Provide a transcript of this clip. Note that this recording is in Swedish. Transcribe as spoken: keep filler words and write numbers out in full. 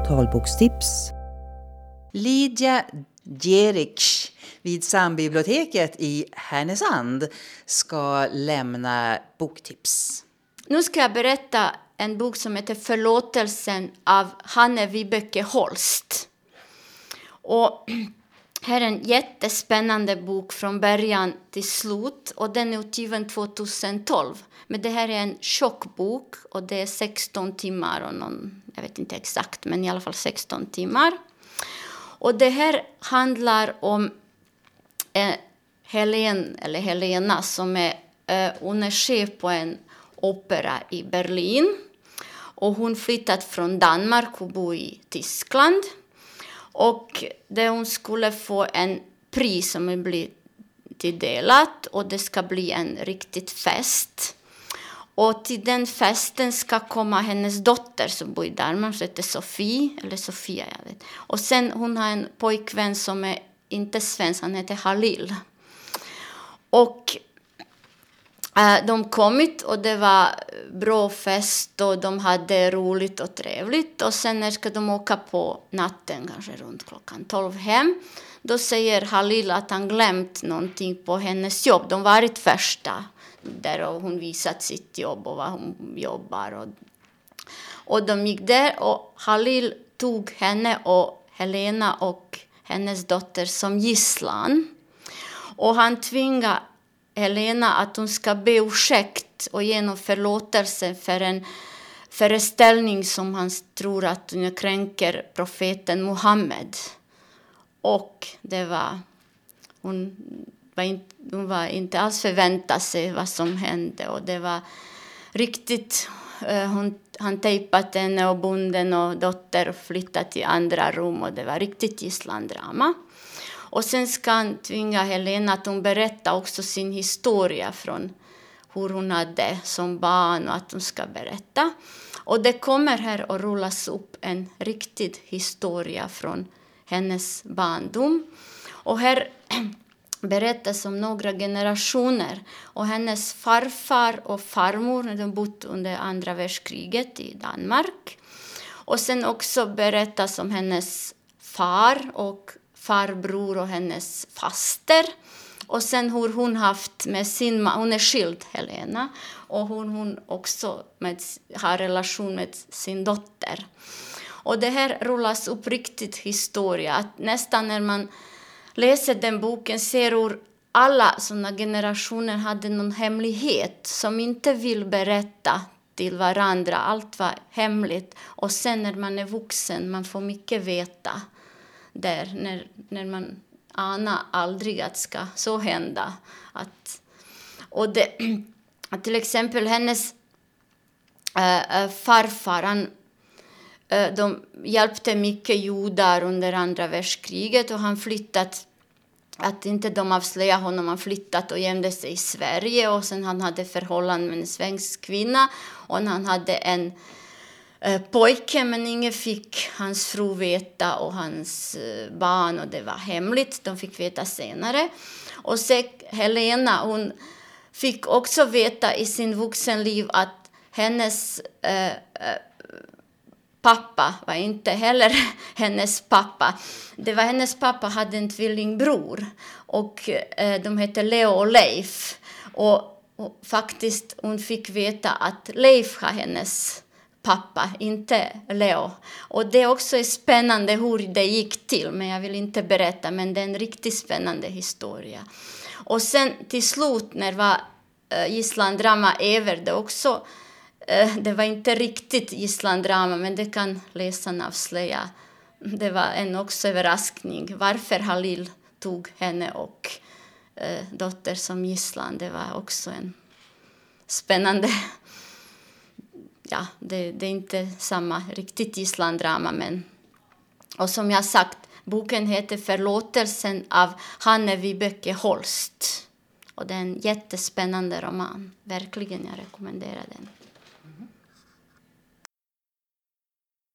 talbokstips. Lydia Djeric vid Sambiblioteket i Härnösand ska lämna boktips. Nu ska jag berätta en bok som heter Förlåtelsen av Hanne Vibeke Holst. Och här är en jättespännande bok från början till slut. Och den är utgiven tjugohundratolv. Men det här är en tjock bok och det är sexton timmar. Och någon, jag vet inte exakt, men i alla fall sexton timmar. Och det här handlar om eh, Helen, eller Helena som är, eh, hon är chef på en opera i Berlin. Och hon flyttat från Danmark och bor i Tyskland. Och där hon skulle få en pris som blir tilldelat. Och det ska bli en riktigt fest. Och till den festen ska komma hennes dotter som bor i Danmark. Som heter Sofie. Eller Sofia, jag vet. Och sen hon har en pojkvän som är inte svensk. Han heter Halil. Och äh, de kommit och det var bra fest. Och de hade roligt och trevligt. Och sen när ska de åka på natten. Kanske runt klockan tolv hem. Då säger Halil att han glömt någonting på hennes jobb. De varit första. Där och hon visat sitt jobb och vad hon jobbar. Och, och de gick där och Halil tog henne och Helena och hennes dotter som gisslan. Och han tvingade Helena att hon ska be ursäkt och ge någon förlåtelse för en föreställning som han tror att hon kränker profeten Muhammed. Och det var... Hon... Hon var inte alls förväntade sig vad som hände. Och det var riktigt... Uh, hon, han tejpat henne och bonden och dotter flyttade till andra rum. Och det var riktigt gisslandrama. Och sen ska han tvinga Helena att hon berätta också sin historia från hur hon hade som barn och att hon ska berätta. Och det kommer här att rullas upp en riktig historia från hennes barndom. Och här... berättas om några generationer och hennes farfar och farmor när de bott under andra världskriget i Danmark. Och sen också berättas om hennes far och farbror och hennes faster. Och sen hur hon haft med sin man, hon är skild Helena. Och hon, hon också med, har relation med sin dotter. Och det här rullas upp riktigt historia. Att nästan när man läser den boken ser hur alla sådana generationer hade någon hemlighet som inte vill berätta till varandra. Allt var hemligt. Och sen när man är vuxen, man får mycket veta där. När, när man anar aldrig att ska så hända. Att, och det, att till exempel hennes äh, farfar, han, äh, de hjälpte mycket judar under andra världskriget och han flyttat. Att inte de avslöjade honom, han flyttat och gömde sig i Sverige. Och sen han hade förhållande med en svensk kvinna. Och han hade en eh, pojke, men ingen fick hans fru veta och hans eh, barn. Och det var hemligt, de fick veta senare. Och så Helena, hon fick också veta i sin vuxenliv att hennes... Eh, pappa var inte heller hennes pappa. Det var hennes pappa hade en tvillingbror. Och eh, de hette Leo och Leif. Och, och faktiskt hon fick veta att Leif var hennes pappa, inte Leo. Och det också är spännande hur det gick till. Men jag vill inte berätta, men det är en riktigt spännande historia. Och sen till slut när var äh, gisslandrama över det också... Det var inte riktigt gisslandrama, men det kan läsarna avslöja. Det var en också överraskning. Varför Halil tog henne och eh, dotter som gisslan. Det var också en spännande... Ja, det, det är inte samma riktigt gisslandrama. Men... Och som jag sagt, boken heter Förlåtelsen av Hanne Vibeke Holst. Och det är en jättespännande roman. Verkligen, jag rekommenderar den.